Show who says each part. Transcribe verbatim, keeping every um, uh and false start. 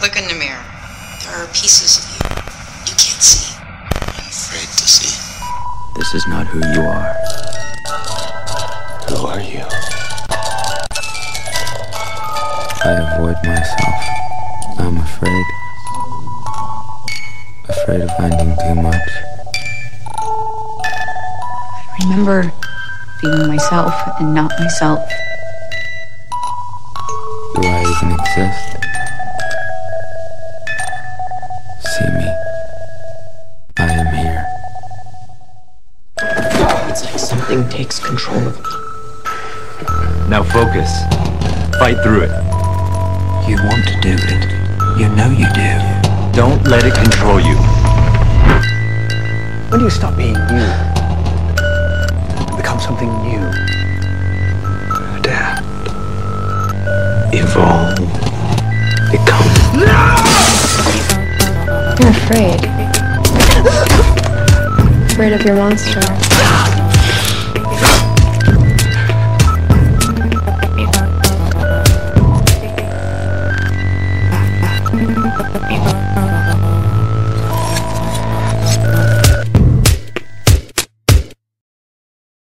Speaker 1: Look in the mirror. There are pieces of you you can't see.
Speaker 2: I'm afraid to see.
Speaker 3: This is not who you are.
Speaker 2: Who are you?
Speaker 3: I avoid myself. I'm afraid. Afraid of finding too much.
Speaker 4: I remember being myself and not myself.
Speaker 3: Do I even exist? See me. I am here.
Speaker 5: It's like something takes control of me.
Speaker 6: Now focus. Fight through it.
Speaker 3: You want to do it. You know you do.
Speaker 6: Don't let it control you.
Speaker 5: When do you stop being you? And become something new?
Speaker 3: Adapt. Evolve. Become.
Speaker 7: You're afraid. Afraid of your monster.